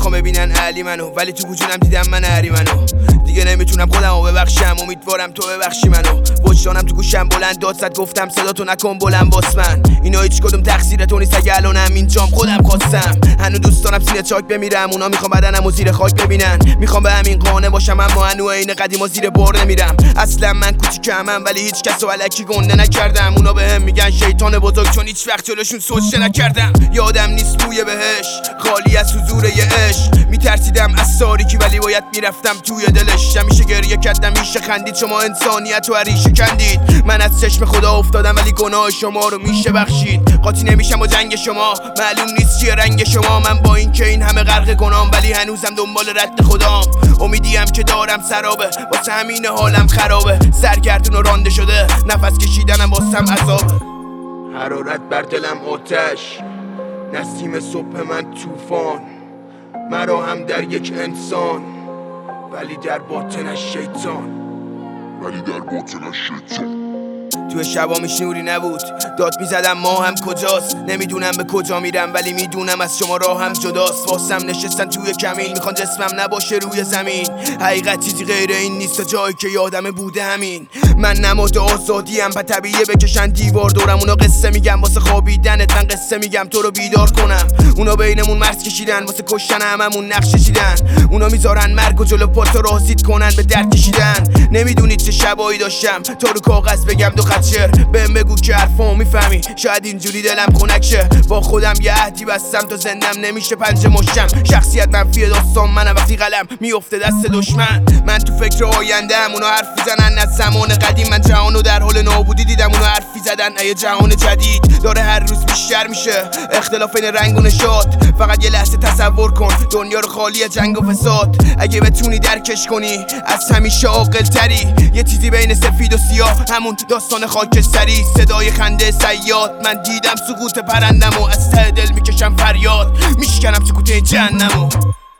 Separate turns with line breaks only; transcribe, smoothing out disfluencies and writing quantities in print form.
میخوام ببینن علی منو، ولی تو وجودم دیدم من هری منو. دیگه نمیتونم خودمو ببخشم، امیدوارم تو ببخشی منو. وجدانم تو گوشم بلند داد زد، گفتم صدا تو نکن بلند باس من. اینا هیچ کدوم تقصیر تو نیست، اگه الانم اینجام خودم خواستم. هنوز دوست دارم سینه چاک بمیرم، اونا میخوام بدنمو زیر خاک ببینن. میخوام به همین قانع باشم، اما هنوز عین قدیما زیر بار نمیرم. اصلا من کوچیکمم ولی هیچ کسو الکی گنده نکردم. اونا بهم میگن شیطان بزرگ چون هیچ وقت جلوشون سوچه نکردم. یادم نیست بوی بهش خالی از حضور یه عشق. میترسیدم از تاریکی ولی باید میرفتم توی دلش. همیشه گریه کردم، میشه خندید، شما انسانیت و عریشه کندید. من از چشم خدا افتادم ولی گناه شما رو میشه بخشید. قاطی نمیشم با جنگ شما، معلوم نیست چیه رنگ شما. من با این که این همه غرق گناهم ولی هنوزم دنبال رد خدام. امیدیم که دارم سرابه، واسه همین حالم خرابه. سرگردون و رانده شده، نفس کشیدنم واسم عذابه. حرارت بر دلم آتش، نسیم صبح من طوفان. مرا هم در یک انسان ولی در باطنش شیطان. توی شبامیش نوری نبود، داد میزدم ماهم کجاست. نمیدونم به کجا میرم ولی میدونم از شما راهم جداست. واسم نشستن توی کمین، میخوان جسمم نباشه روی زمین. حقیقت چیزی غیر این نیست تا جایی که یادم بوده همین. من نماد آزادیم، پس طبیعیه بکشن دیوار دورم. اونا قصه میگم واسه خوابیدنت، من قصه میگم تو رو بیدار کنم. اونا بینمون مرز کشیدن، واسه کشتن هممون نقش کشیدن. اونا میذارن مرگ و جلو پاتو راضیت کنن به درد کشیدن. نمیدونید چه شبایی داشتم تا رو کاغذ بگم دو خط شعر. بهم بگو که حرفامو میفهمی، شاید اینجوری دلم خنک شه. با خودم یه عهدی بستم تا زندم نمیشه پنجه مشتم. شخصیت منفی داستان منم وقتی قلم میفته دست دشمن. من تو فکر آینده‌ام، اونا حرف میزنن از زمان قدیم. من جهانو در حال نابودی دیدم، اونا حرفی زدن ای جهان جدید داره هر روز بیشتر میشه. اختلاف این رنگ و نشاط، فقط یه لحظه تصور کن دنیا رو خالی جنگ و فساد. اگه بتونی درکش کنی از همیشه عاقل‌تری. یه چیزی بین سفید و سیاه، همون داستان خاکستری. صدای خنده صیاد، من دیدم سقوط پرندمو. از ته دل میکشم فریاد، میشکنم سکوت جهنمو.